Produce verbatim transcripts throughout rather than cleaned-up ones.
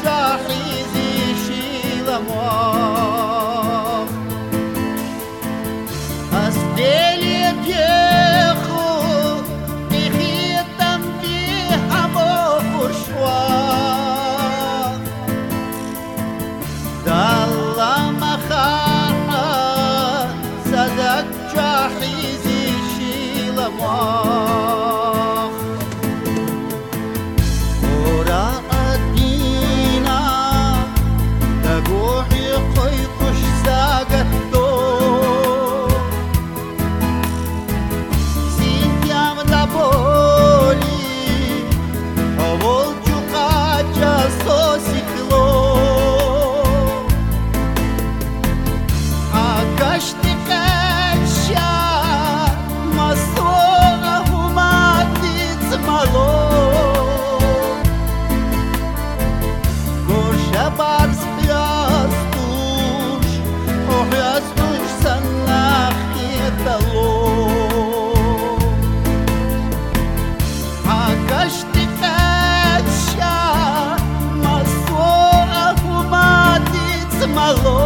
جاحيزي شيل أمواخ أسديلي بيخو بخيتم بيها بوشواخ دالله مخاحة صدق جاحيزي شيل أمواخ وراء الدينا تقوحي قيقش ساقتو سينتيام دابولي أول جوقاجا سوسيكلو عكشتي قشا مصوغه ما تتملو Barz piastus, o piastus sanachitalo. Akashti kacha, maslo ahumatit malo.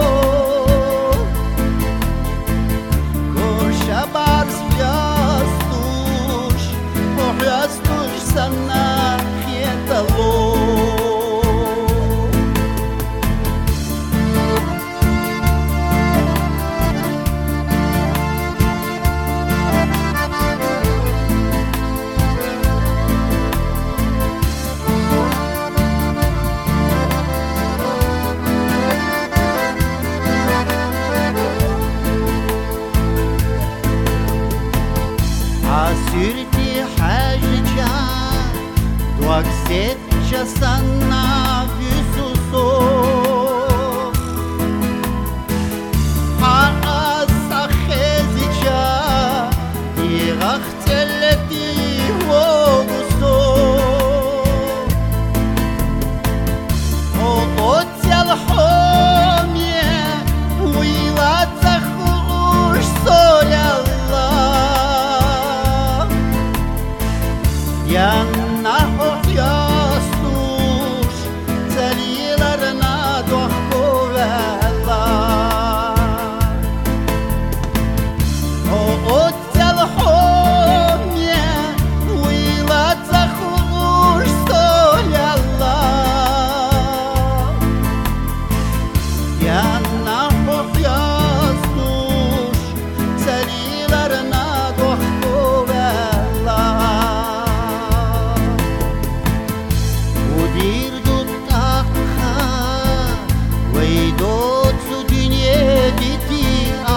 Kosha barz piastus, o piastus sanachitalo. Asürti hajja duak set jasana vysuso ha asakhezicha irachteleti hoguso o otsel homie uilatzachush solyalla Yanna hoyastus zelilerna dohkovella O otzel homye uilatzachush solyalla Yanna hoyastus zelilerna dohkovella Вейдот судине дития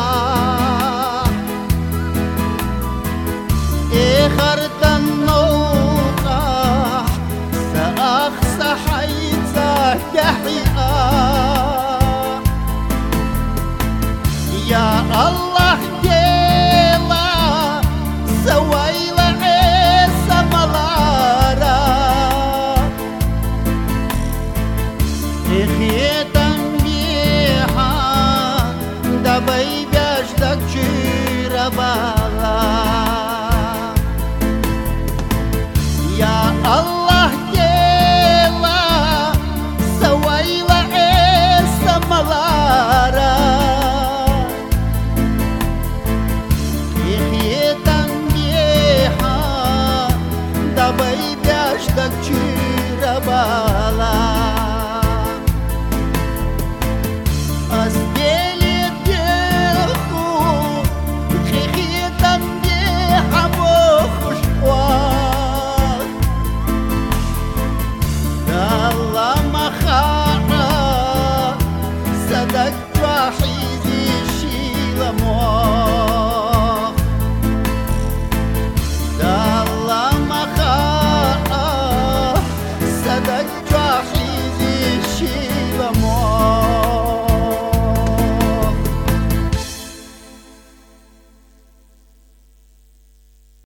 Эхартан наука Саахса хайца яхия Я Аллах дела Савайла эса малара Эхетан Dabei biaș da cira ba